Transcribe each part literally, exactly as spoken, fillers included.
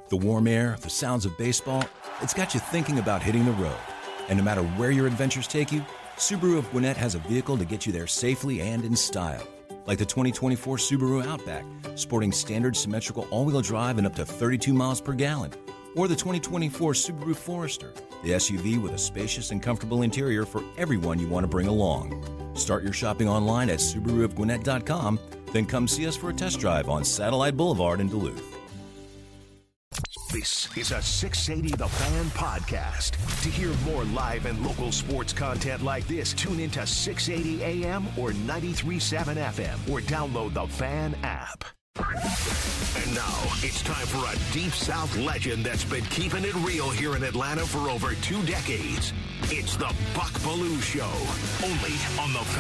The warm air, the sounds of baseball, it's got you thinking about hitting the road. And no matter where your adventures take you, Subaru of Gwinnett has a vehicle to get you there safely and in style. Like the twenty twenty-four Subaru Outback, sporting standard symmetrical all-wheel drive and up to thirty-two miles per gallon. Or the twenty twenty-four Subaru Forester, the S U V with a spacious and comfortable interior for everyone you want to bring along. Start your shopping online at Subaru of Gwinnett dot com, then come see us for a test drive on Satellite Boulevard in Duluth. This is a six eighty The Fan podcast. To hear more live and local sports content like this, tune into six eighty A M or ninety-three point seven F M or download the Fan app. And now it's time for a Deep South legend that's been keeping it real here in Atlanta for over two decades. It's the Buck Belue Show, only on the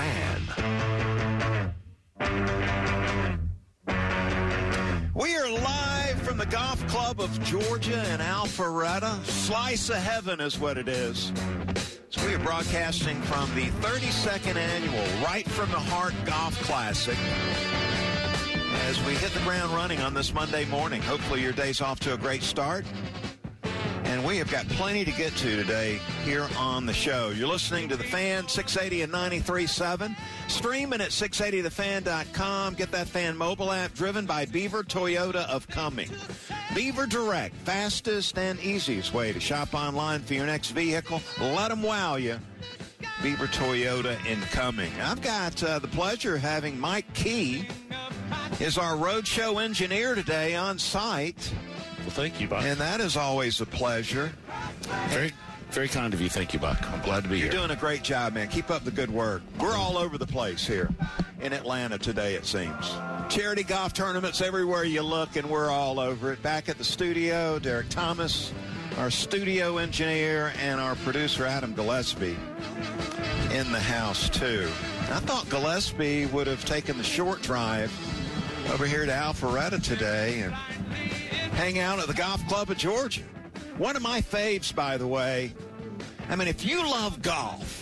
Fan. We are live from the Golf Club of Georgia in Alpharetta. Slice of heaven is what it is. So we are broadcasting from the thirty-second annual Right from the Heart Golf Classic as we hit the ground running on this Monday morning. Hopefully your day's off to a great start. And we have got plenty to get to today here on the show. You're listening to The Fan, six eighty and ninety-three point seven. Streaming at six eighty the fan dot com. Get that Fan mobile app driven by Beaver Toyota of Cumming. Beaver Direct, fastest and easiest way to shop online for your next vehicle. Let them wow you. Beaver Toyota in Cumming. I've got uh, the pleasure of having Mike Key, is our roadshow engineer today on site. Well, thank you, Buck. And that is always a pleasure. Very, very kind of you. Thank you, Buck. I'm glad to be You're here. You're doing a great job, man. Keep up the good work. We're all over the place here in Atlanta today, it seems. Charity golf tournaments everywhere you look, and we're all over it. Back at the studio, Derek Thomas, our studio engineer, and our producer, Adam Gillespie, in the house, too. I thought Gillespie would have taken the short drive over here to Alpharetta today and hang out at the Golf Club of Georgia. One of my faves, by the way. I mean, if you love golf,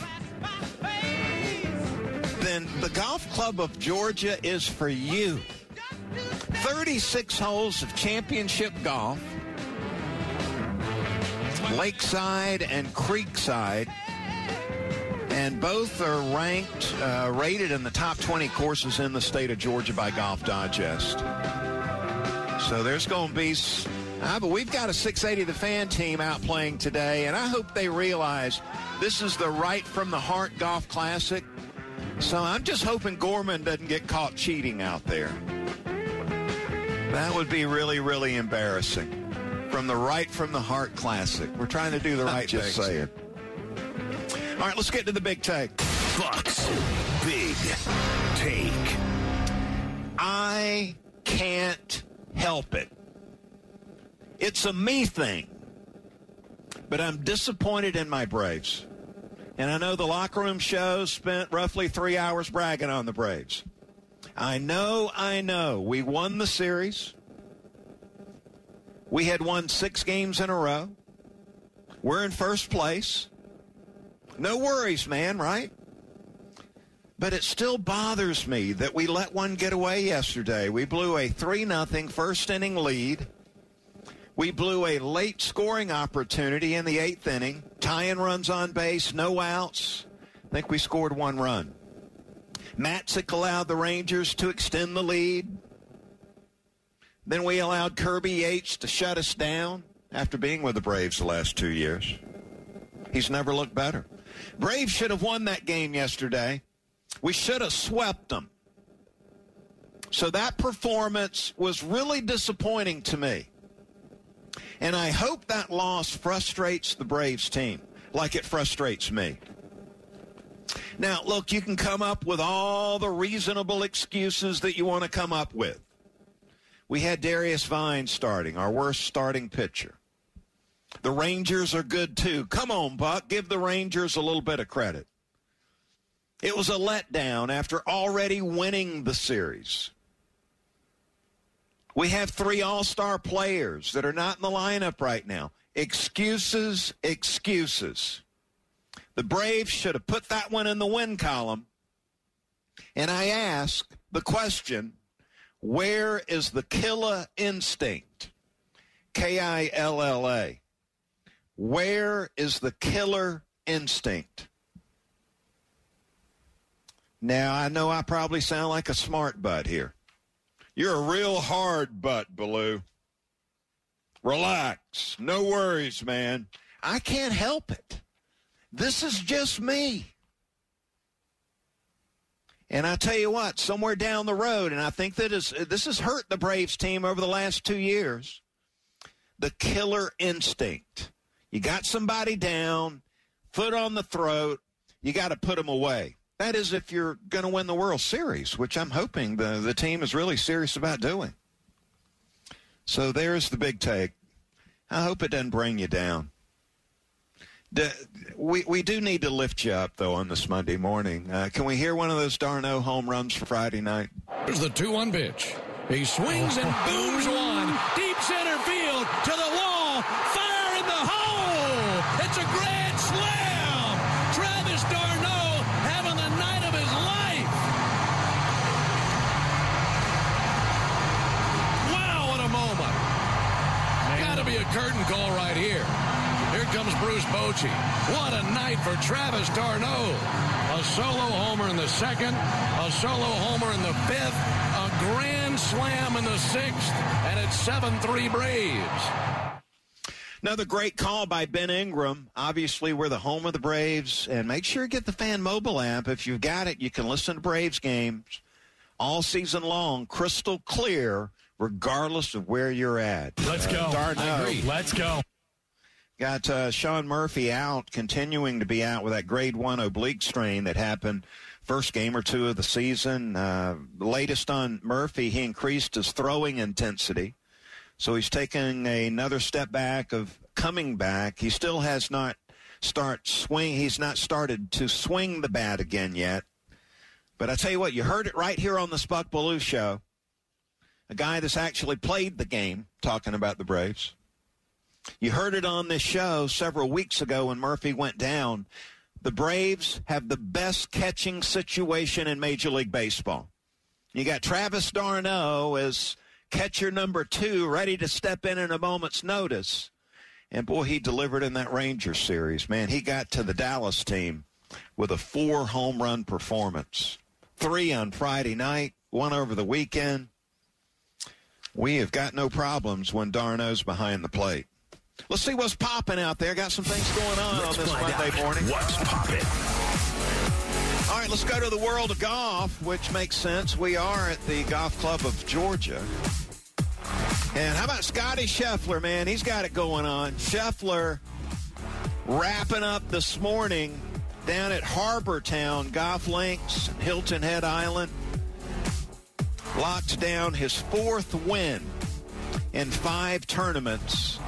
then the Golf Club of Georgia is for you. thirty-six holes of championship golf, Lakeside and Creekside, and both are ranked, uh, rated in the top twenty courses in the state of Georgia by Golf Digest. So there's going to be, uh, but we've got a six eighty The Fan team out playing today, and I hope they realize this is the Right from the Heart Golf Classic. So I'm just hoping Gorman doesn't get caught cheating out there. That would be really, really embarrassing. From the Right from the Heart Classic. We're trying to do the right thing. Just saying. All right, let's get to the big take. Buck's Big Take. I can't help it. It's a me thing. But I'm disappointed in my Braves. And I know the locker room show spent roughly three hours bragging on the Braves. I know, I know. We won the series. We had won six games in a row. We're in first place. No worries, man, right? But it still bothers me that we let one get away yesterday. We blew a three nothing first inning lead. We blew a late scoring opportunity in the eighth inning. Tying runs on base, no outs. I think we scored one run. Matzik allowed the Rangers to extend the lead. Then we allowed Kirby Yates to shut us down after being with the Braves the last two years. He's never looked better. Braves should have won that game yesterday. We should have swept them. So that performance was really disappointing to me. And I hope that loss frustrates the Braves team like it frustrates me. Now, look, you can come up with all the reasonable excuses that you want to come up with. We had Darius Vine starting, our worst starting pitcher. The Rangers are good, too. Come on, Buck, give the Rangers a little bit of credit. It was a letdown after already winning the series. We have three all-star players that are not in the lineup right now. Excuses, excuses. The Braves should have put that one in the win column. And I ask the question, where is the killer instinct? K I L L A. Where is the killer instinct? Now, I know I probably sound like a smart butt here. You're a real hard butt, Baloo. Relax. No worries, man. I can't help it. This is just me. And I tell you what, somewhere down the road, and I think that is, this has hurt the Braves team over the last two years, the killer instinct. You got somebody down, foot on the throat, you got to put them away. That is if you're going to win the World Series, which I'm hoping the, the team is really serious about doing. So there's the big take. I hope it doesn't bring you down. The, we, we do need to lift you up, though, on this Monday morning. Uh, can we hear one of those d'Arnaud home runs for Friday night? Here's the two one pitch. He swings and booms one. Deep center field to the wall. Fire in the hole. It's a grand slam. Travis d'Arnaud having the night of his life. Wow, what a moment. Got to be a curtain call right here. Here comes Bruce Bochy. What a night for Travis d'Arnaud. A solo homer in the second, a solo homer in the fifth, a grand slam in the sixth, and it's seven three Braves. Another great call by Ben Ingram. Obviously, we're the home of the Braves, and make sure you get the Fan Mobile app. If you've got it, you can listen to Braves games all season long, crystal clear, regardless of where you're at. Let's go. Uh, I agree. Let's go. Got uh, Sean Murphy out, continuing to be out with that grade one oblique strain that happened first game or two of the season. Uh, latest on Murphy, he increased his throwing intensity. So he's taking another step back of coming back. He still has not start swing. He's not started to swing the bat again yet. But I tell you what, you heard it right here on the Spuck Baloo Show. A guy that's actually played the game talking about the Braves. You heard it on this show several weeks ago when Murphy went down. The Braves have the best catching situation in Major League Baseball. You got Travis d'Arnaud as catcher number two, ready to step in at a moment's notice. And, boy, he delivered in that Rangers series. Man, he got to the Dallas team with a four-home run performance. Three on Friday night, one over the weekend. We have got no problems when d'Arnaud's behind the plate. Let's see what's popping out there. Got some things going on Let's on this Monday morning. What's popping? All right, let's go to the world of golf, which makes sense. We are at the Golf Club of Georgia. And how about Scotty Scheffler, man? He's got it going on. Scheffler wrapping up this morning down at Harbor Town Golf Links, Hilton Head Island. Locked down his fourth win in five tournaments.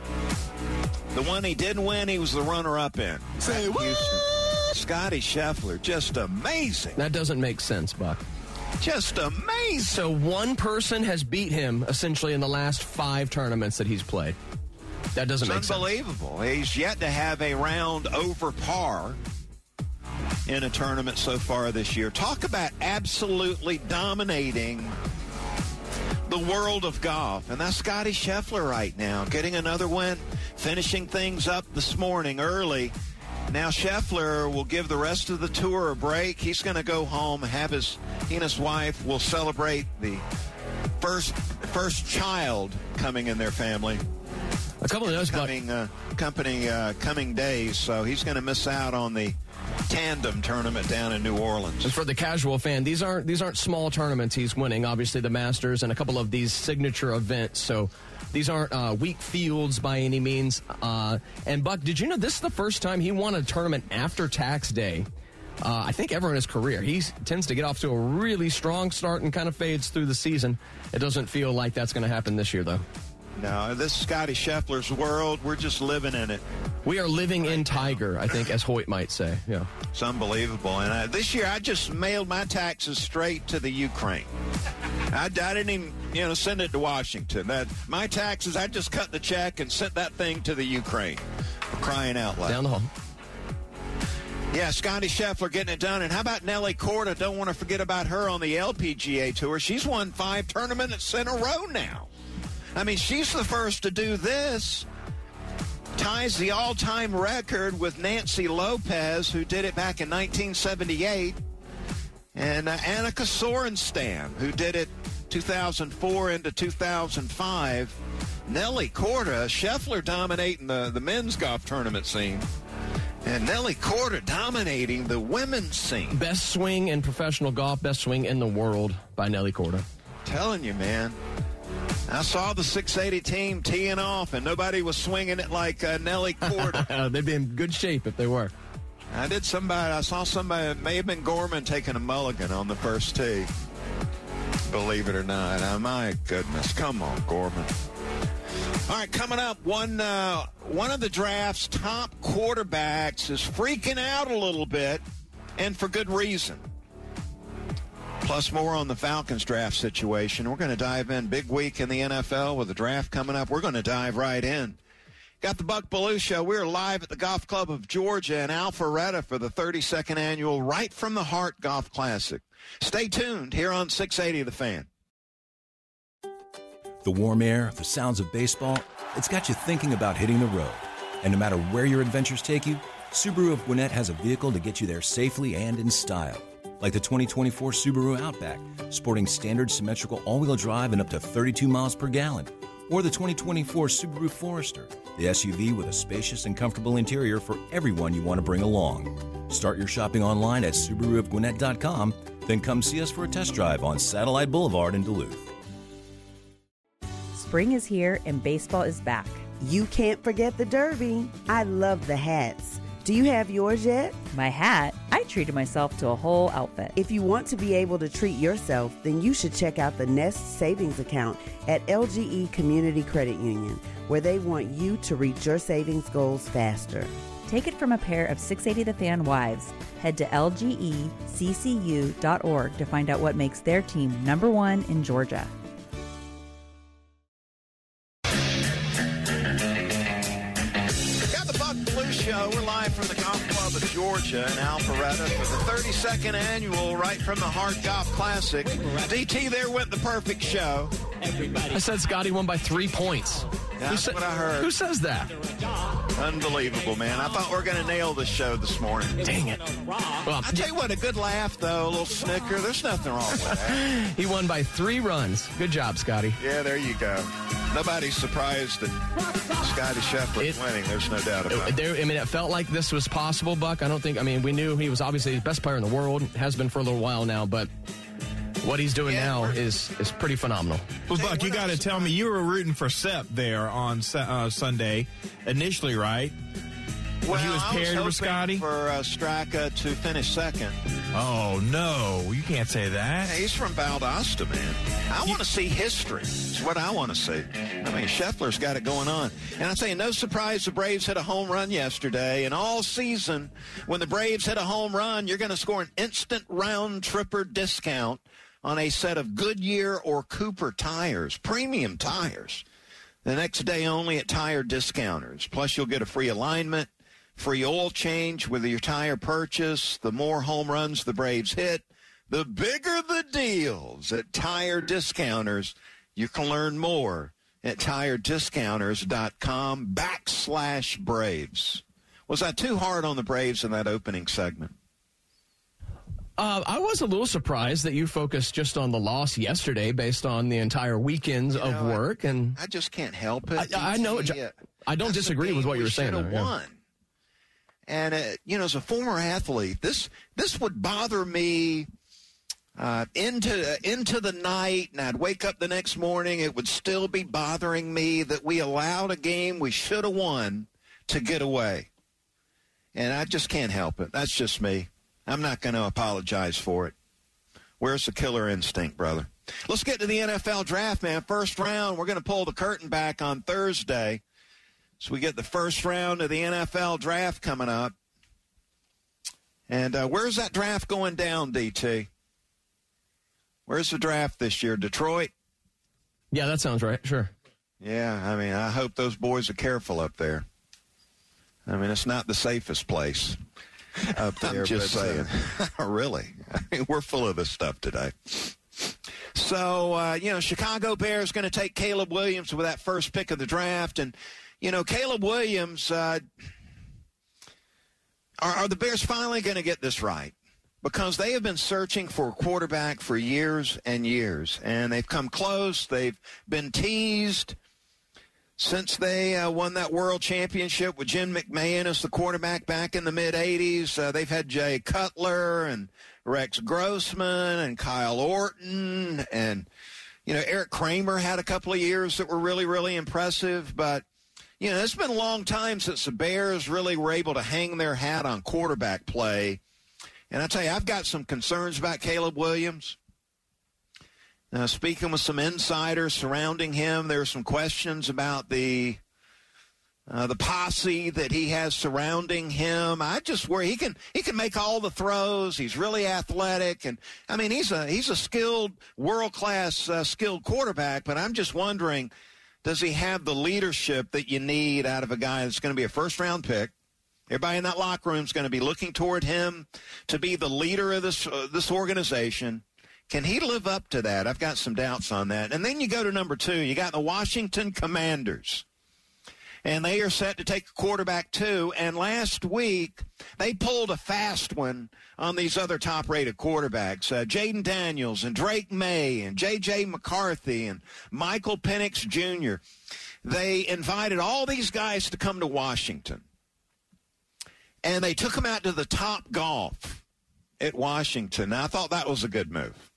The one he didn't win, he was the runner-up in. Say what? Houston. Scotty Scheffler, just amazing. That doesn't make sense, Buck. Just amazing. So one person has beat him essentially in the last five tournaments that he's played. That doesn't make It's sense. unbelievable. He's yet to have a round over par in a tournament so far this year. Talk about absolutely dominating the world of golf. And that's Scotty Scheffler right now, getting another win, finishing things up this morning early. Now Scheffler will give the rest of the tour a break. He's going to go home, have his, he and his wife will celebrate the first first child coming in their family. A couple of those, Buck. Coming, uh, company, uh, coming days, so he's going to miss out on the tandem tournament down in New Orleans. And for the casual fan, these aren't these aren't small tournaments he's winning. Obviously, the Masters and a couple of these signature events. So these aren't uh, weak fields by any means. Uh, and Buck, did you know this is the first time he won a tournament after tax day? Uh, I think ever in his career. He tends to get off to a really strong start and kind of fades through the season. It doesn't feel like that's going to happen this year, though. No, this is Scotty Scheffler's world. We're just living in it. We are living in Tiger, I think, as Hoyt might say. Yeah, it's unbelievable. And uh, this year, I just mailed my taxes straight to the Ukraine. I, I didn't even, you know, send it to Washington. That my taxes, I just cut the check and sent that thing to the Ukraine. I'm crying out loud. Down the hall. Yeah, Scotty Scheffler getting it done. And how about Nelly Korda? Don't want to forget about her on the L P G A Tour. She's won five tournaments in a row now. I mean, she's the first to do this. Ties the all-time record with Nancy Lopez, who did it back in nineteen seventy-eight, and uh, Annika Sorenstam, who did it two thousand four into two thousand five. Nelly Korda, Scheffler dominating the, the men's golf tournament scene, and Nelly Korda dominating the women's scene. Best swing in professional golf, best swing in the world by Nelly Korda. Telling you, man. I saw the six eighty team teeing off, and nobody was swinging it like uh, Nelly Korda. They'd be in good shape if they were. I did somebody, I saw somebody, it may have been Gorman taking a mulligan on the first tee. Believe it or not. Oh, my goodness. Come on, Gorman. All right, coming up, one uh, one of the draft's top quarterbacks is freaking out a little bit, and for good reason. Plus more on the Falcons draft situation. We're going to dive in. Big week in the N F L with the draft coming up. We're going to dive right in. Got the Buck Belue Show. We're live at the Golf Club of Georgia in Alpharetta for the thirty-second annual Right from the Heart Golf Classic. Stay tuned here on six eighty The Fan. The warm air, the sounds of baseball, it's got you thinking about hitting the road. And no matter where your adventures take you, Subaru of Gwinnett has a vehicle to get you there safely and in style. Like the twenty twenty-four Subaru Outback, sporting standard symmetrical all-wheel drive and up to thirty-two miles per gallon. Or the twenty twenty-four Subaru Forester, the S U V with a spacious and comfortable interior for everyone you want to bring along. Start your shopping online at Subaru of Gwinnett dot com, then come see us for a test drive on Satellite Boulevard in Duluth. Spring is here and baseball is back. You can't forget the Derby. I love the hats. Do you have yours yet? My hat? I treated myself to a whole outfit. If you want to be able to treat yourself, then you should check out the Nest Savings Account at L G E Community Credit Union, where they want you to reach your savings goals faster. Take it from a pair of six eighty The Fan wives. Head to L G E C C U dot org to find out what makes their team number one in Georgia. We're live from the Golf Club of Georgia in Alpharetta for the thirty-second annual Right from the Heart Golf Classic. D T, there went the perfect show. I said Scotty won by three points. That's sa- what I heard. Who says that? Unbelievable, man. I thought we were going to nail the show this morning. Dang it. Well, I tell you what, a good laugh, though, a little snicker. There's nothing wrong with that. He won by three runs. Good job, Scotty. Yeah, there you go. Nobody's surprised that Scotty Scheffler's winning. There's no doubt about it. There, I mean, it felt like this was possible, Buck. I don't think, I mean, we knew he was obviously the best player in the world, has been for a little while now, but what he's doing yeah, now is is pretty phenomenal. Well, Buck, you got to tell me, you were rooting for Sepp there on uh, Sunday initially, right? Well, when he was paired I was with Scotty? for uh, Straka to finish second. Oh, no. You can't say that. Yeah, he's from Valdosta, man. I want to see history. It's what I want to see. I mean, Scheffler's got it going on. And I tell you, no surprise the Braves hit a home run yesterday. And all season, when the Braves hit a home run, you're going to score an instant round-tripper discount on a set of Goodyear or Cooper tires, premium tires. The next day only at Tire Discounters. Plus, you'll get a free alignment, free oil change with your tire purchase. The more home runs the Braves hit, the bigger the deals at Tire Discounters. You can learn more at tire discounters dot com backslash Braves. Was I too hard on the Braves in that opening segment? Uh, I was a little surprised that you focused just on the loss yesterday based on the entire weekends you know, of work. and I just can't help it. I, I know. It, I don't disagree with what you were saying. There, yeah. won. And, uh, you know, as a former athlete, this this would bother me uh, into, uh, into the night, and I'd wake up the next morning. It would still be bothering me that we allowed a game we should have won to get away. And I just can't help it. That's just me. I'm not going to apologize for it. Where's the killer instinct, brother? Let's get to the N F L draft, man. First round, we're going to pull the curtain back on Thursday. So we get the first round of the N F L draft coming up. And uh, where's that draft going down, D T? Where's the draft this year? Detroit? Yeah, that sounds right. Sure. Yeah, I mean, I hope those boys are careful up there. I mean, it's not the safest place up there. I'm just saying. Uh, really. I mean, we're full of this stuff today. So, uh, you know, Chicago Bears going to take Caleb Williams with that first pick of the draft. And, you know, Caleb Williams, uh, are, are the Bears finally going to get this right? Because they have been searching for a quarterback for years and years, and they've come close. They've been teased since they uh, won that world championship with Jim McMahon as the quarterback back in the mid-eighties. Uh, they've had Jay Cutler and Rex Grossman and Kyle Orton, and, you know, Eric Kramer had a couple of years that were really, really impressive. But, you know, it's been a long time since the Bears really were able to hang their hat on quarterback play. And I tell you, I've got some concerns about Caleb Williams. Now, speaking with some insiders surrounding him, there are some questions about the uh, the posse that he has surrounding him. I just worry he can he can make all the throws. He's really athletic, and I mean he's a he's a skilled, world class uh, skilled quarterback. But I'm just wondering, does he have the leadership that you need out of a guy that's going to be a first round pick? Everybody in that locker room is going to be looking toward him to be the leader of this uh, this organization. Can he live up to that? I've got some doubts on that. And then you go to number two. You got the Washington Commanders. And they are set to take a quarterback, too. And last week, they pulled a fast one on these other top-rated quarterbacks. Uh, Jaden Daniels and Drake May and J J McCarthy and Michael Penix Junior They invited all these guys to come to Washington. And they took him out to the Top Golf at Washington. Now, I thought that was a good move.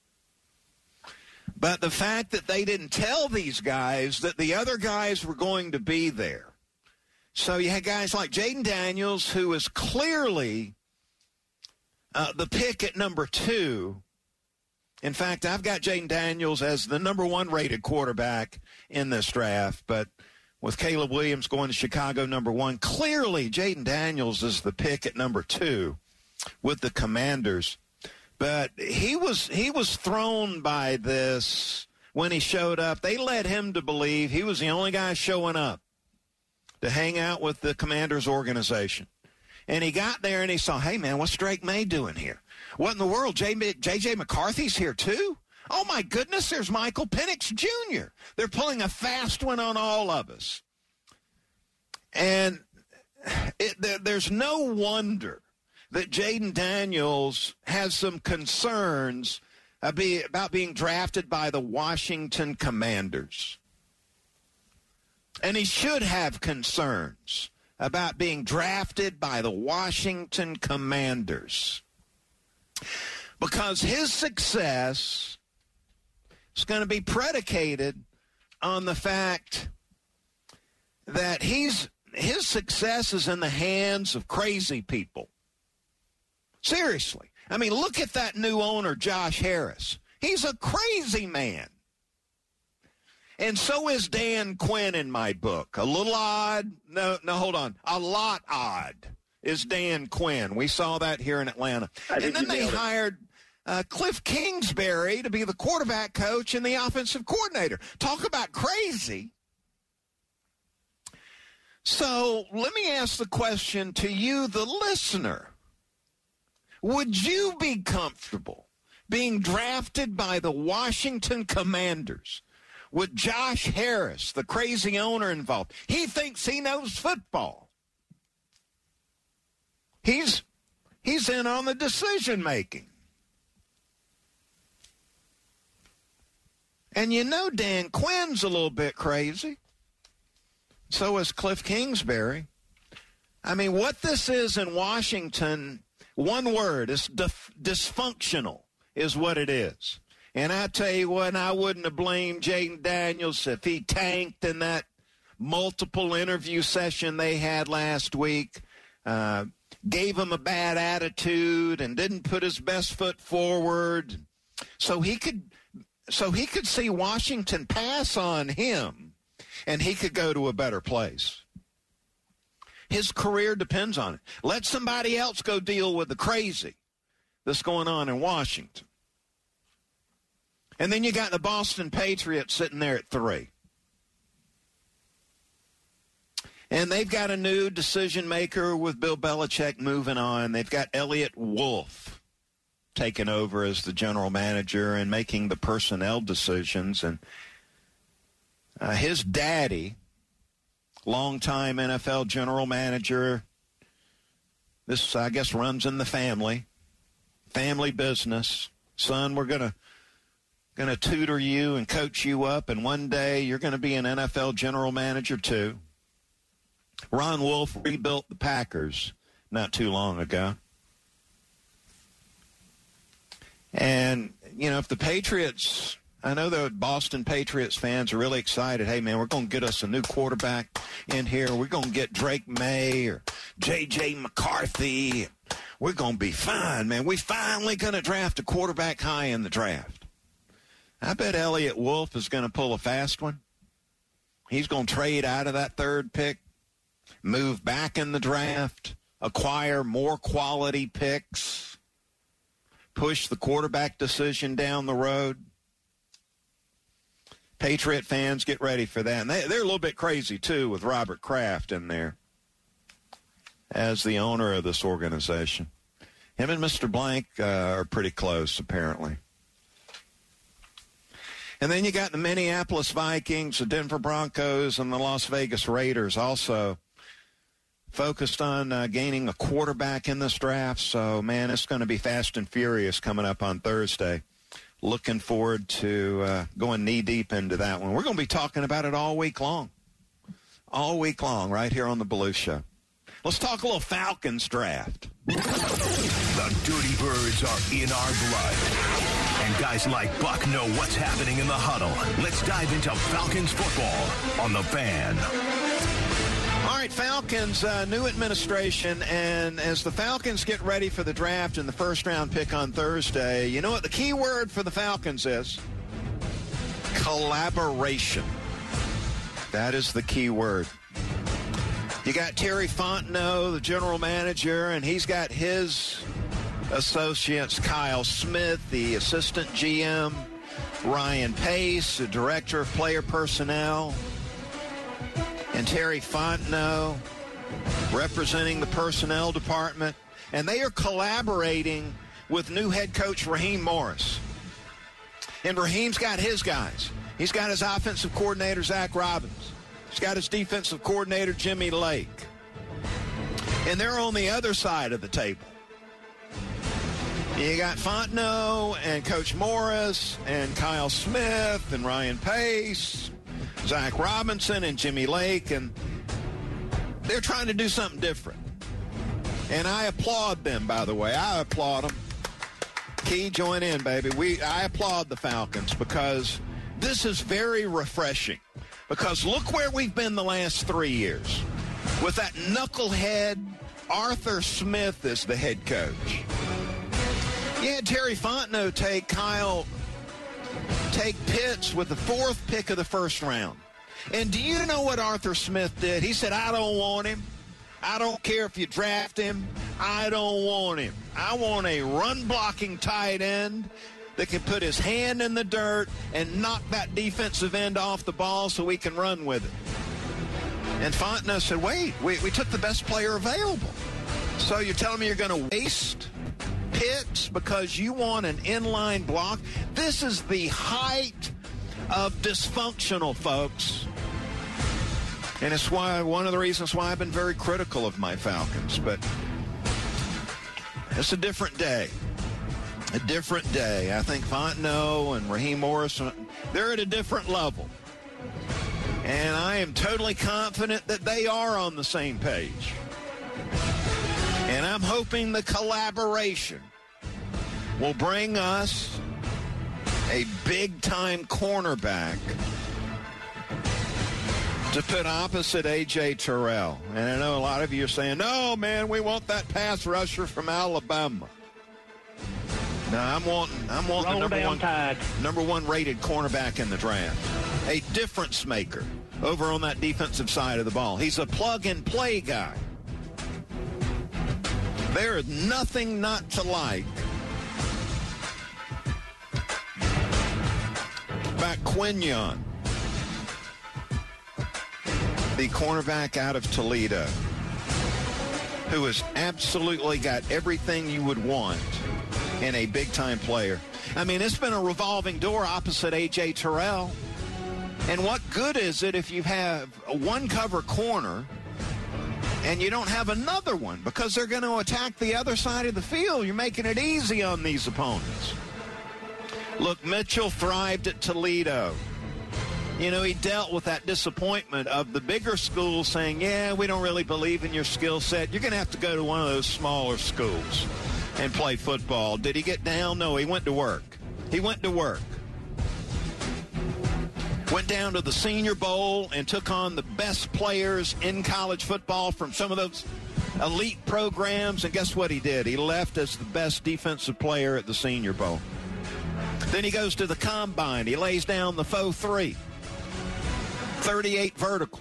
But the fact that they didn't tell these guys that the other guys were going to be there. So you had guys like Jaden Daniels, who is clearly uh, the pick at number two. In fact, I've got Jaden Daniels as the number one rated quarterback in this draft, but with Caleb Williams going to Chicago number one, clearly Jaden Daniels is the pick at number two with the Commanders. But he was he was thrown by this when he showed up. They led him to believe he was the only guy showing up to hang out with the Commanders organization. And he got there and he saw, hey, man, what's Drake May doing here? What in the world? J J McCarthy's here too? Oh, my goodness, there's Michael Penix Junior They're pulling a fast one on all of us. And it, there, there's no wonder that Jaden Daniels has some concerns about being drafted by the Washington Commanders. And he should have concerns about being drafted by the Washington Commanders. Because his success is going to be predicated on the fact that he's his success is in the hands of crazy people. Seriously. I mean, look at that new owner, Josh Harris. He's a crazy man. And so is Dan Quinn in my book. A little odd. No, no, hold on. A lot odd is Dan Quinn. We saw that here in Atlanta. And then they hired uh, Cliff Kingsbury to be the quarterback coach and the offensive coordinator. Talk about crazy. So let me ask the question to you, the listener. Would you be comfortable being drafted by the Washington Commanders with Josh Harris, the crazy owner, involved? He thinks he knows football. He's he's in on the decision-making. And you know Dan Quinn's a little bit crazy. So is Cliff Kingsbury. I mean, what this is in Washington, one word, is dif- dysfunctional is what it is. And I tell you what, I wouldn't have blamed Jaden Daniels if he tanked in that multiple interview session they had last week, uh, gave him a bad attitude and didn't put his best foot forward. So he could, so he could see Washington pass on him and he could go to a better place. His career depends on it. Let somebody else go deal with the crazy that's going on in Washington. And then you got the Boston Patriots sitting there at three. And they've got a new decision maker with Bill Belichick moving on. They've got Elliott Wolf. taking over as the general manager and making the personnel decisions. And uh, his daddy, longtime N F L general manager, this, I guess, runs in the family, family business. Son, we're going to going to tutor you and coach you up, and one day you're going to be an N F L general manager too. Ron Wolf rebuilt the Packers not too long ago. And, you know, if the Patriots, I know the Boston Patriots fans are really excited. Hey, man, we're going to get us a new quarterback in here. We're going to get Drake May or J J McCarthy. We're going to be fine, man. We're finally going to draft a quarterback high in the draft. I bet Elliott Wolf is going to pull a fast one. He's going to trade out of that third pick, move back in the draft, acquire more quality picks, push the quarterback decision down the road. Patriot fans, get ready for that. And they, they're a little bit crazy, too, with Robert Kraft in there as the owner of this organization. Him and Mister Blank uh, are pretty close, apparently. And then you got the Minneapolis Vikings, the Denver Broncos, and the Las Vegas Raiders also focused on uh, gaining a quarterback in this draft. So, man, it's going to be fast and furious coming up on Thursday. Looking forward to uh, going knee-deep into that one. We're going to be talking about it all week long. All week long right here on the Belue Show. Let's talk a little Falcons draft. The Dirty Birds are in our blood. And guys like Buck know what's happening in the huddle. Let's dive into Falcons football on The Fan. All right, Falcons, uh, new administration, and as the Falcons get ready for the draft and the first-round pick on Thursday, you know what the key word for the Falcons is? Collaboration. That is the key word. You got Terry Fontenot, the general manager, and he's got his associates, Kyle Smith, the assistant G M, Ryan Pace, the director of player personnel, and Terry Fontenot representing the personnel department. And they are collaborating with new head coach Raheem Morris. And Raheem's got his guys. He's got his offensive coordinator, Zach Robbins. He's got his defensive coordinator, Jimmy Lake. And they're on the other side of the table. You got Fontenot and Coach Morris and Kyle Smith and Ryan Pace, Zach Robinson and Jimmy Lake, and they're trying to do something different. And I applaud them, by the way. I applaud them. Key, join in, baby. We I applaud the Falcons because this is very refreshing. Because look where we've been the last three years. With that knucklehead Arthur Smith as the head coach. You had Terry Fontenot take Kyle, take Pitts with the fourth pick of the first round. And do you know what Arthur Smith did? He said, I don't want him. I don't care if you draft him. I don't want him. I want a run-blocking tight end that can put his hand in the dirt and knock that defensive end off the ball so we can run with it. And Fontenot said, wait, we, we took the best player available. So you're telling me you're going to waste Pitts because you want an inline block? This is the height of dysfunctional, folks. And it's why one of the reasons why I've been very critical of my Falcons. But it's a different day. A different day. I think Fontenot and Raheem Morris, they're at a different level. And I am totally confident that they are on the same page. And I'm hoping the collaboration will bring us a big-time cornerback to put opposite A J Terrell. And I know a lot of you are saying, no, man, we want that pass rusher from Alabama. No, I'm wanting, I'm wanting the number one, tide. number one rated cornerback in the draft. A difference maker over on that defensive side of the ball. He's a plug-and-play guy. There is nothing not to like about Quinyon, the cornerback out of Toledo, who has absolutely got everything you would want and a big-time player. I mean, it's been a revolving door opposite A J Terrell. And what good is it if you have a one-cover corner and you don't have another one because they're going to attack the other side of the field? You're making it easy on these opponents. Look, Mitchell thrived at Toledo. You know, he dealt with that disappointment of the bigger schools saying, yeah, we don't really believe in your skill set. You're going to have to go to one of those smaller schools and play football. Did he get down? No, he went to work. He went to work. Went down to the Senior Bowl and took on the best players in college football from some of those elite programs. And guess what he did? He left as the best defensive player at the Senior Bowl. Then he goes to the Combine. He lays down the faux three. thirty-eight vertical.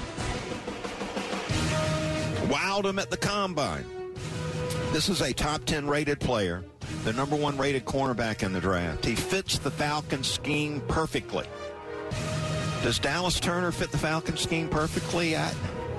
Wowed him at the Combine. This is a top ten rated player, the number one rated cornerback in the draft. He fits the Falcons scheme perfectly. Does Dallas Turner fit the Falcons scheme perfectly? I,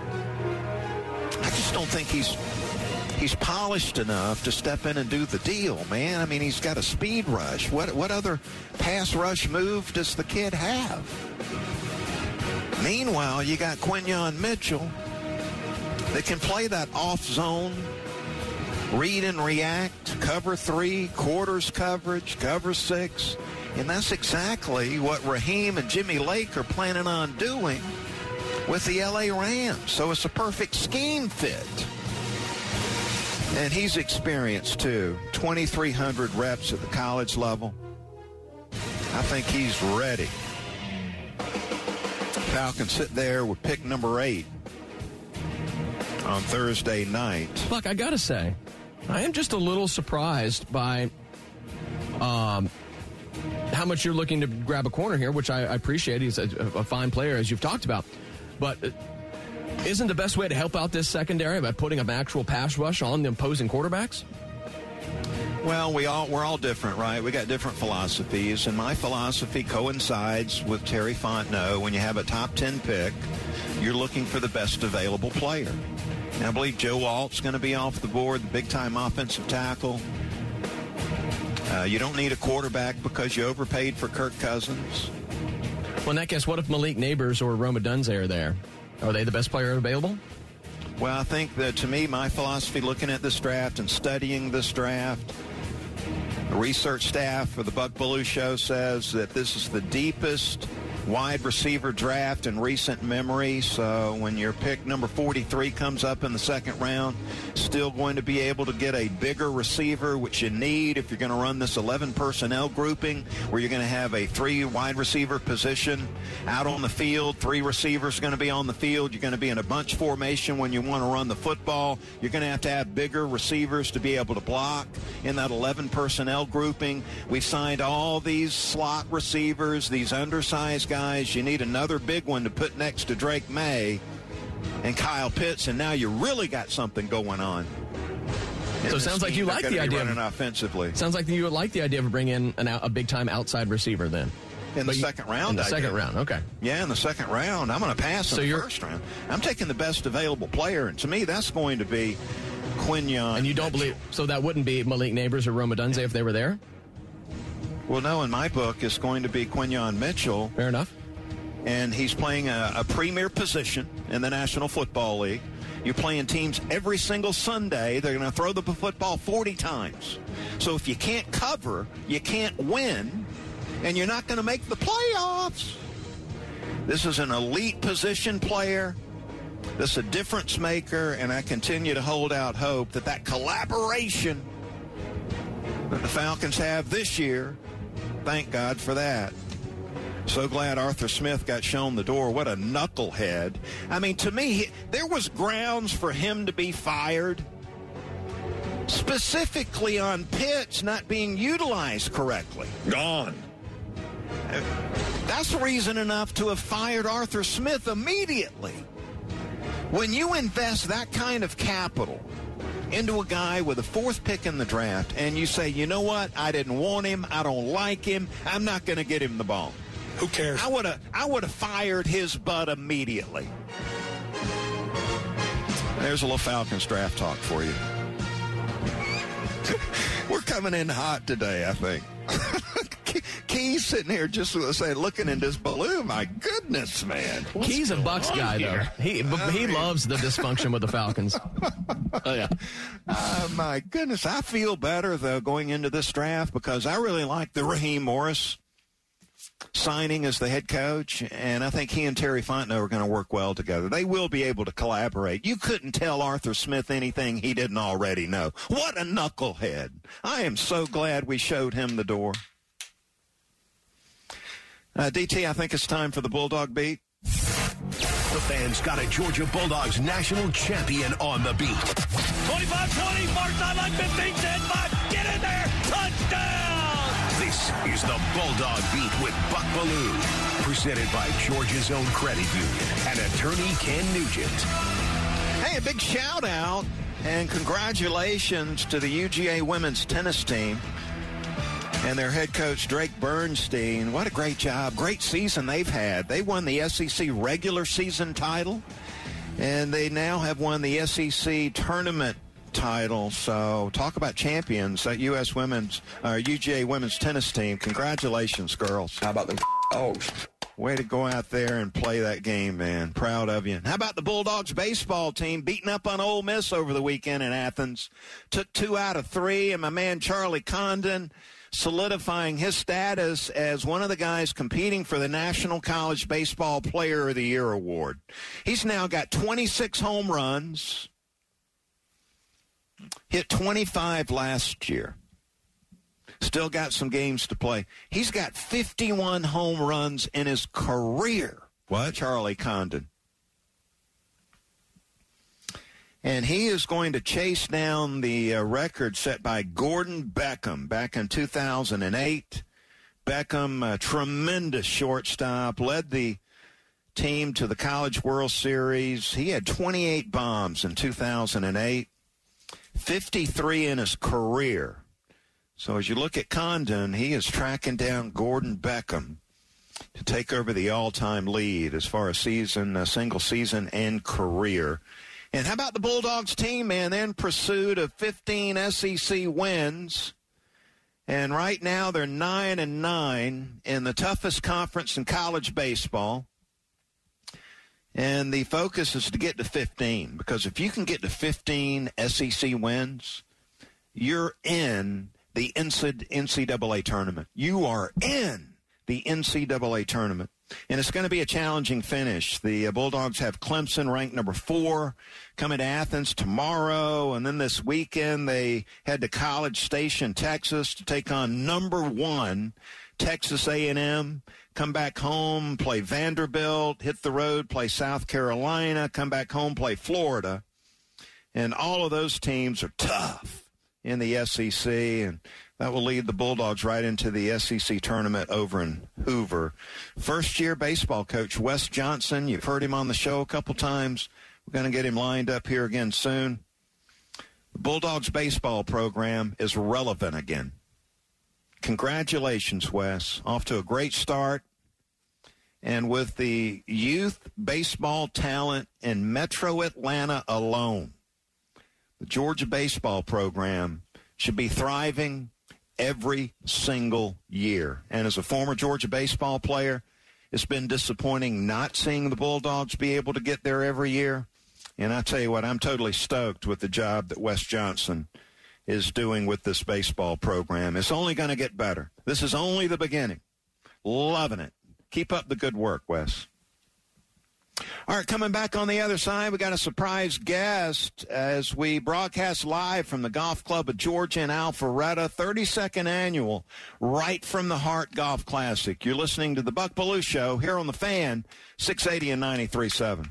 I just don't think he's he's polished enough to step in and do the deal, man. I mean, he's got a speed rush. What what other pass rush move does the kid have? Meanwhile, you got Quinyon Mitchell that can play that off-zone, read and react, cover three, quarters coverage, cover six. And that's exactly what Raheem and Jimmy Lake are planning on doing with the L A Rams. So it's a perfect scheme fit. And he's experienced, too. twenty-three hundred reps at the college level. I think he's ready. Falcons sit there with pick number eight on Thursday night. Look, I got to say, I am just a little surprised by um, how much you're looking to grab a corner here, which I, I appreciate. He's a, a fine player, as you've talked about. But isn't the best way to help out this secondary by putting an actual pass rush on the opposing quarterbacks? Well, we all, we're all different, right? We got different philosophies, and my philosophy coincides with Terry Fontenot. When you have a top ten pick, you're looking for the best available player. And I believe Joe Alt's going to be off the board, the big-time offensive tackle. Uh, you don't need a quarterback because you overpaid for Kirk Cousins. Well, in that case, what if Malik Neighbors or Rome Odunze are there? Are they the best player available? Well, I think that, to me, my philosophy looking at this draft and studying this draft, the research staff for the Buck Belue Show says that this is the deepest wide receiver draft in recent memory. So when your pick number forty-three comes up in the second round, still going to be able to get a bigger receiver, which you need if you're going to run this eleven personnel grouping where you're going to have a three wide receiver position out on the field. Three receivers are going to be on the field. You're going to be in a bunch formation when you want to run the football. You're going to have to have bigger receivers to be able to block in that eleven personnel grouping. We've signed all these slot receivers, these undersized guys. You need another big one to put next to Drake May and Kyle Pitts, and now you really got something going on. So it sounds like you like the idea of offensively. Sounds like you would like the idea of bringing in an, a big-time outside receiver then. In the second round, In the I second do. round, okay. Yeah, in the second round. I'm going to pass in so the you're, first round. I'm taking the best available player, and to me, that's going to be Quinyon. And you don't Mitchell. believe, so that wouldn't be Malik Neighbors or Rome Odunze if they were there? Well, no, in my book, it's going to be Quinyon Mitchell. Fair enough. And he's playing a, a premier position in the National Football League. You're playing teams every single Sunday. They're going to throw the football forty times. So if you can't cover, you can't win, and you're not going to make the playoffs. This is an elite position player. This is a difference maker, and I continue to hold out hope that that collaboration that the Falcons have this year, thank God for that. So glad Arthur Smith got shown the door. What a knucklehead. I mean, to me, he, there was grounds for him to be fired, specifically on Pitts not being utilized correctly. Gone. That's reason enough to have fired Arthur Smith immediately. When you invest that kind of capital into a guy with a fourth pick in the draft and you say, you know what, I didn't want him, I don't like him, I'm not going to get him the ball. Who cares? I would have I would have fired his butt immediately. There's a little Falcons draft talk for you. We're coming in hot today, I think. Key's sitting here just say, looking in this balloon. My goodness, man. What's Key's a Bucks guy, here? though. He I he mean, loves the dysfunction with the Falcons. Oh, yeah. Uh, my goodness. I feel better, though, going into this draft because I really like the Raheem Morris signing as the head coach, and I think he and Terry Fontenot are going to work well together. They will be able to collaborate. You couldn't tell Arthur Smith anything he didn't already know. What a knucklehead. I am so glad we showed him the door. Uh, D T, I think it's time for the Bulldog Beat. The Fan's got a Georgia Bulldogs national champion on the beat. twenty-five twenty, far sideline, fifteen ten, five, get in there, touchdown! This is the Bulldog Beat with Buck Belue, presented by Georgia's own credit union and attorney Ken Nugent. Hey, a big shout out and congratulations to the U G A women's tennis team and their head coach, Drake Bernstein. What a great job. Great season they've had. They won the S E C regular season title, and they now have won the S E C tournament title. So talk about champions, that U S women's, uh, U G A women's tennis team. Congratulations, girls. How about them dogs? Way to go out there and play that game, man. Proud of you. How about the Bulldogs baseball team beating up on Ole Miss over the weekend in Athens? Took two out of three, and my man Charlie Condon solidifying his status as one of the guys competing for the National College Baseball Player of the Year award. He's now got twenty-six home runs, hit twenty-five last year. Still got some games to play. He's got fifty-one home runs in his career. What? Charlie Condon. And he is going to chase down the uh, record set by Gordon Beckham back in two thousand eight. Beckham, a tremendous shortstop, led the team to the College World Series. He had twenty-eight bombs in two thousand eight, fifty-three in his career. So as you look at Condon, he is tracking down Gordon Beckham to take over the all-time lead as far as season, uh, single season and career. And how about the Bulldogs team, man? They're in pursuit of fifteen S E C wins. And right now they're nine and nine in the toughest conference in college baseball. And the focus is to get to fifteen, because if you can get to fifteen S E C wins, you're in the N C double A tournament. You are in the N C double A tournament. And it's going to be a challenging finish. The uh, Bulldogs have Clemson ranked number four, coming to Athens tomorrow. And then this weekend they head to College Station, Texas, to take on number one, Texas A and M. Come back home, play Vanderbilt, hit the road, play South Carolina, come back home, play Florida. And all of those teams are tough in the S E C, and that will lead the Bulldogs right into the S E C tournament over in Hoover. First-year baseball coach Wes Johnson, you've heard him on the show a couple times. We're going to get him lined up here again soon. The Bulldogs baseball program is relevant again. Congratulations, Wes. Off to a great start. And with the youth baseball talent in Metro Atlanta alone, the Georgia baseball program should be thriving every single year. And as a former Georgia baseball player, it's been disappointing not seeing the Bulldogs be able to get there every year. And I tell you what, I'm totally stoked with the job that Wes Johnson is doing with this baseball program. It's only going to get better. This is only the beginning. Loving it. Keep up the good work, Wes. All right, coming back on the other side, we got a surprise guest as we broadcast live from the Golf Club of Georgia in Alpharetta, thirty-second annual Right from the Heart Golf Classic. You're listening to the Buck Belue Show here on the Fan, six eighty and ninety-three point seven.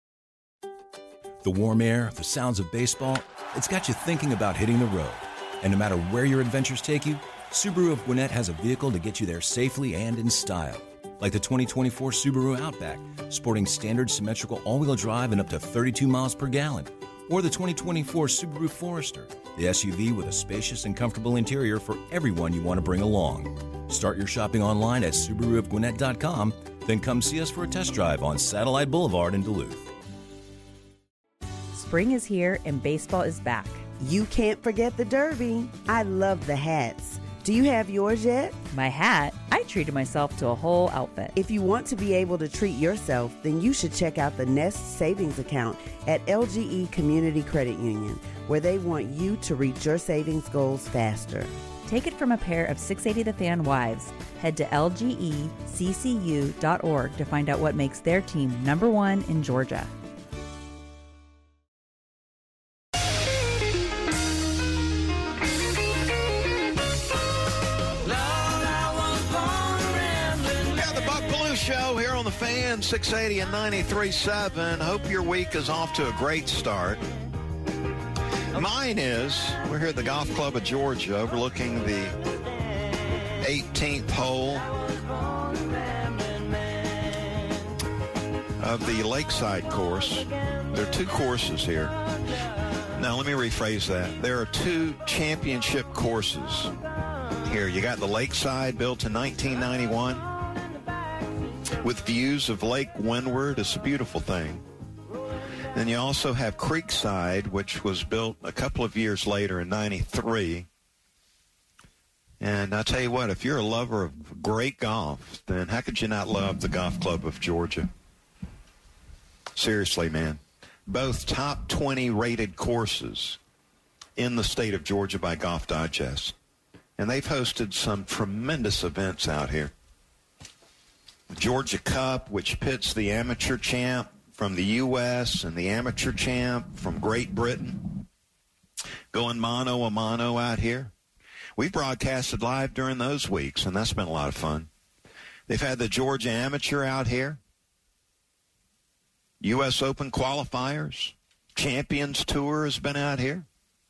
The warm air, the sounds of baseball, it's got you thinking about hitting the road. And no matter where your adventures take you, Subaru of Gwinnett has a vehicle to get you there safely and in style. Like the twenty twenty-four Subaru Outback, sporting standard symmetrical all-wheel drive and up to thirty-two miles per gallon. Or the twenty twenty-four Subaru Forester, the S U V with a spacious and comfortable interior for everyone you want to bring along. Start your shopping online at Subaru of Gwinnett dot com, then come see us for a test drive on Satellite Boulevard in Duluth. Spring is here and baseball is back. You can't forget the Derby. I love the hats. Do you have yours yet? My hat? I treated myself to a whole outfit. If you want to be able to treat yourself, then you should check out the Nest Savings Account at L G E Community Credit Union, where they want you to reach your savings goals faster. Take it from a pair of six eighty The Fan wives. Head to L G E C C U dot org to find out what makes their team number one in Georgia. Show here on the Fan, six eighty and ninety-three point seven. Hope your week is off to a great start. Mine is, we're here at the Golf Club of Georgia overlooking the eighteenth hole of the Lakeside course. There are two courses here. Now, let me rephrase that. There are two championship courses here. You got the Lakeside, built in nineteen ninety-one. With views of Lake Windward. It's a beautiful thing. Then you also have Creekside, which was built a couple of years later in ninety-three. And I tell you what, if you're a lover of great golf, then how could you not love the Golf Club of Georgia? Seriously, man. Both top twenty rated courses in the state of Georgia by Golf Digest. And they've hosted some tremendous events out here. Georgia Cup, which pits the amateur champ from the U S and the amateur champ from Great Britain, going mano a mano out here. We broadcasted live during those weeks, and that's been a lot of fun. They've had the Georgia Amateur out here, U S Open qualifiers, Champions Tour has been out here.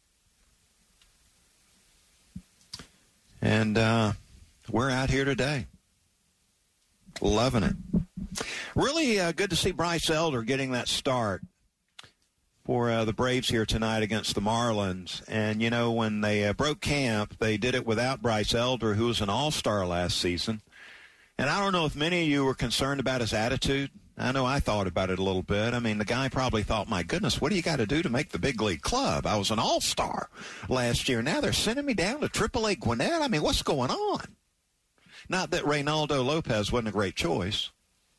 And uh, we're out here today. Loving it. Really uh, good to see Bryce Elder getting that start for uh, the Braves here tonight against the Marlins. And, you know, when they uh, broke camp, they did it without Bryce Elder, who was an all-star last season. And I don't know if many of you were concerned about his attitude. I know I thought about it a little bit. I mean, the guy probably thought, my goodness, what do you got to do to make the big league club? I was an all-star last year. Now they're sending me down to triple A Gwinnett. I mean, what's going on? Not that Reynaldo Lopez wasn't a great choice.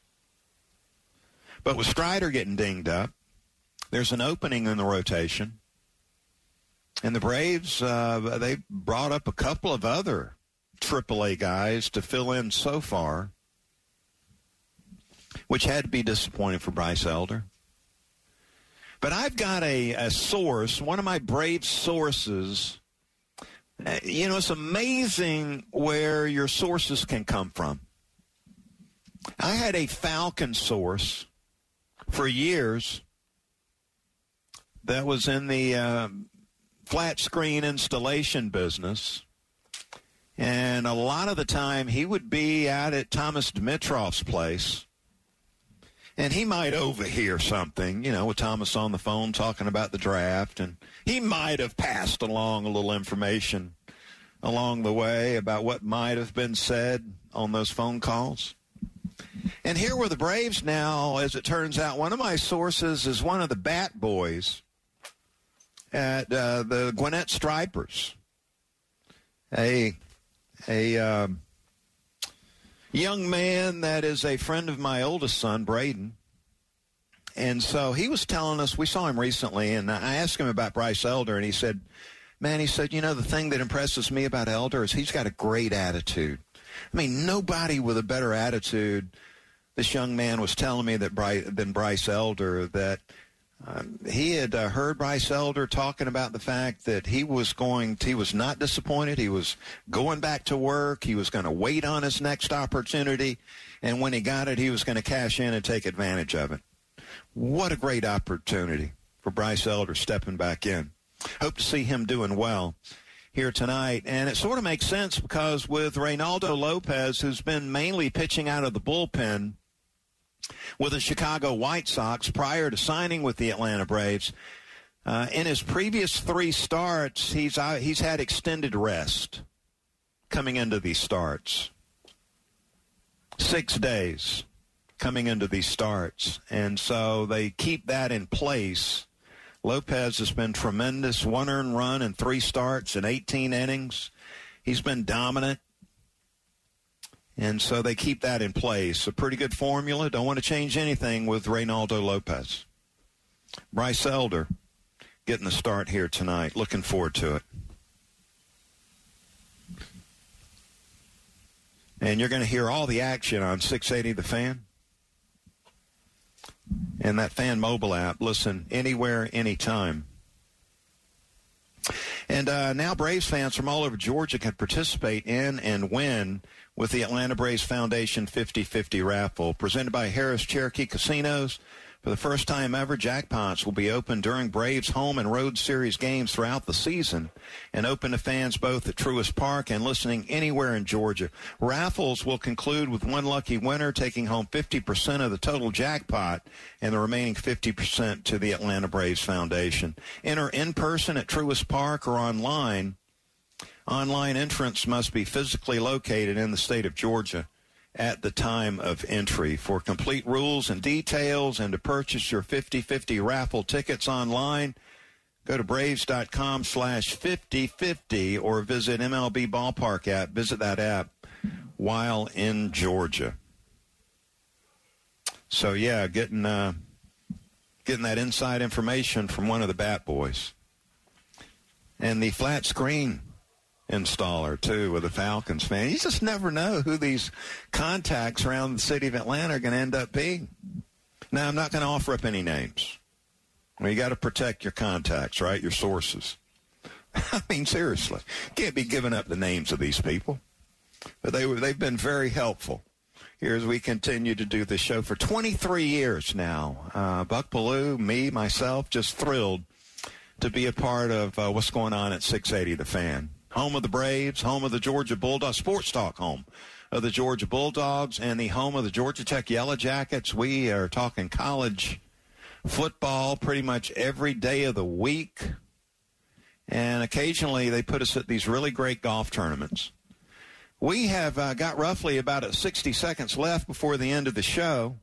But with Strider getting dinged up, there's an opening in the rotation. And the Braves, uh, they brought up a couple of other triple A guys to fill in so far, which had to be disappointing for Bryce Elder. But I've got a, a source, one of my Braves sources. Uh, you know, it's amazing where your sources can come from. I had a Falcon source for years that was in the uh, flat screen installation business. And a lot of the time he would be out at Thomas Dimitrov's place. And he might overhear something, you know, with Thomas on the phone talking about the draft. And he might have passed along a little information along the way about what might have been said on those phone calls. And here were the Braves now, as it turns out. One of my sources is one of the bat boys at uh, the Gwinnett Stripers. A, a um, young man that is a friend of my oldest son, Braden. And so he was telling us, we saw him recently, and I asked him about Bryce Elder, and he said, man, he said, you know, the thing that impresses me about Elder is he's got a great attitude. I mean, nobody with a better attitude. This young man was telling me that Bryce, than Bryce Elder, that um, he had uh, heard Bryce Elder talking about the fact that he was going, to, he was not disappointed. He was going back to work. He was going to wait on his next opportunity. And when he got it, he was going to cash in and take advantage of it. What a great opportunity for Bryce Elder stepping back in. Hope to see him doing well here tonight. And it sort of makes sense because with Reynaldo Lopez, who's been mainly pitching out of the bullpen with the Chicago White Sox prior to signing with the Atlanta Braves, uh, in his previous three starts, he's uh, he's had extended rest coming into these starts. Six days coming into these starts. And so they keep that in place. Lopez has been tremendous. One earned run in three starts in eighteen innings. He's been dominant. And so they keep that in place. A pretty good formula. Don't want to change anything with Reynaldo Lopez. Bryce Elder getting the start here tonight. Looking forward to it. And you're going to hear all the action on six eighty The Fan. And that Fan mobile app. Listen anywhere, anytime. And uh, now Braves fans from all over Georgia can participate in and win with the Atlanta Braves Foundation fifty-fifty raffle presented by Harris Cherokee Casinos. For the first time ever, jackpots will be open during Braves home and road series games throughout the season and open to fans both at Truist Park and listening anywhere in Georgia. Raffles will conclude with one lucky winner taking home fifty percent of the total jackpot and the remaining fifty percent to the Atlanta Braves Foundation. Enter in person at Truist Park or online. Online entrance must be physically located in the state of Georgia at the time of entry. For complete rules and details and to purchase your fifty-fifty raffle tickets online, go to braves.com slash 5050 or visit M L B Ballpark app. Visit that app while in Georgia. So, yeah, getting uh, getting that inside information from one of the Bat Boys. And the flat screen installer, too, with the Falcons fan. You just never know who these contacts around the city of Atlanta are going to end up being. Now, I'm not going to offer up any names. Well, you got to protect your contacts, right, your sources. I mean, seriously. Can't be giving up the names of these people. But they, they've been very helpful here as we continue to do this show for twenty-three years now. Uh, Buck Bellew, me, myself, just thrilled to be a part of uh, what's going on at six eighty The Fan. Home of the Braves, home of the Georgia Bulldogs, Sports Talk home of the Georgia Bulldogs, and the home of the Georgia Tech Yellow Jackets. We are talking college football pretty much every day of the week. And occasionally they put us at these really great golf tournaments. We have uh, got roughly about sixty seconds left before the end of the show.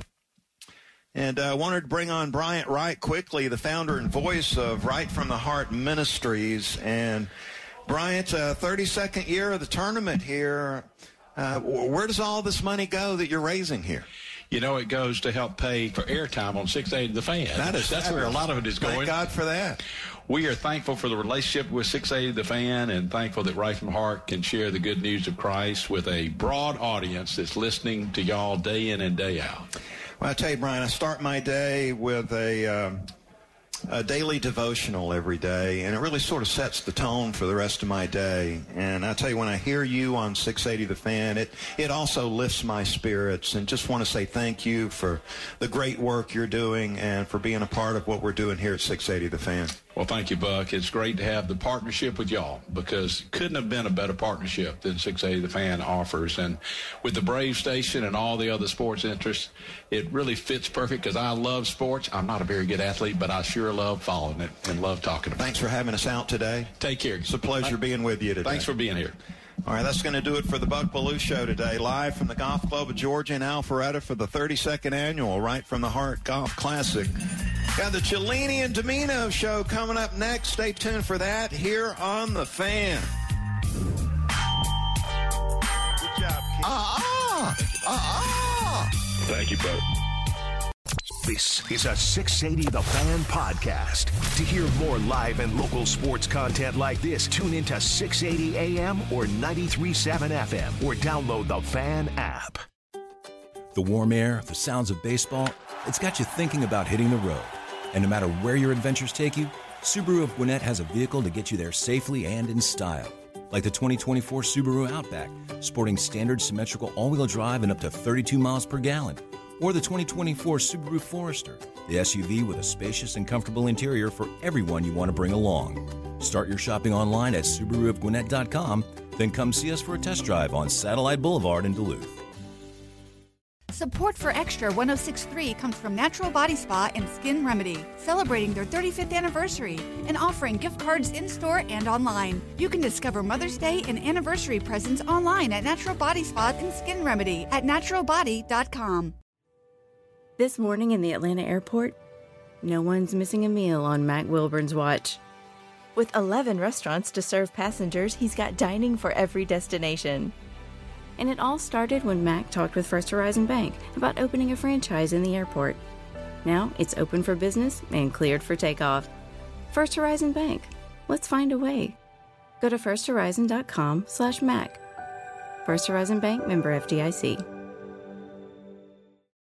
And I uh, wanted to bring on Bryant Wright quickly, the founder and voice of Right from the Heart Ministries. And Bryant, uh, thirty-second year of the tournament here. Uh, where does all this money go that you're raising here? You know, it goes to help pay for airtime on six eighty The Fan. That is That's where a lot of it is going. Thank God for that. We are thankful for the relationship with six eighty The Fan and thankful that Right from the Heart can share the good news of Christ with a broad audience that's listening to y'all day in and day out. Well, I tell you, Brian, I start my day with a, uh, a daily devotional every day, and it really sort of sets the tone for the rest of my day. And I tell you, when I hear you on six eighty The Fan, it, it also lifts my spirits, and just want to say thank you for the great work you're doing and for being a part of what we're doing here at six eighty The Fan. Well, thank you, Buck. It's great to have the partnership with y'all because it couldn't have been a better partnership than six eighty The Fan offers. And with the Brave Station and all the other sports interests, it really fits perfect because I love sports. I'm not a very good athlete, but I sure love following it and love talking about it. Thanks for having us out today. Take care. It's a pleasure being with you today. Thanks for being here. All right, that's going to do it for the Buck Bellew Show today, live from the Golf Club of Georgia in Alpharetta for the thirty-second annual Right from the Heart Golf Classic. Got the Cellini and Domino Show coming up next. Stay tuned for that here on The Fan. Good job, kid. Ah, ah, ah. Thank you, Buck. This is a six eighty The Fan podcast. To hear more live and local sports content like this, tune into six eighty A M or ninety-three point seven F M or download the Fan app. The warm air, the sounds of baseball, it's got you thinking about hitting the road. And no matter where your adventures take you, Subaru of Gwinnett has a vehicle to get you there safely and in style. Like the twenty twenty-four Subaru Outback, sporting standard symmetrical all-wheel drive and up to thirty-two miles per gallon. Or the twenty twenty-four Subaru Forester, the S U V with a spacious and comfortable interior for everyone you want to bring along. Start your shopping online at Subaru of Gwinnett dot com, then come see us for a test drive on Satellite Boulevard in Duluth. Support for Extra one oh six point three comes from Natural Body Spa and Skin Remedy, celebrating their thirty-fifth anniversary and offering gift cards in-store and online. You can discover Mother's Day and anniversary presents online at Natural Body Spa and Skin Remedy at natural body dot com. This morning in the Atlanta airport, No one's missing a meal on Mac Wilburn's watch. With eleven restaurants to serve passengers, he's got dining for every destination. And it all started when Mac talked with First Horizon Bank about opening a franchise in the airport. Now it's open for business and cleared for takeoff. First Horizon Bank. Let's find a way. Go to first horizon dot com slash Mac. First Horizon Bank, member F D I C.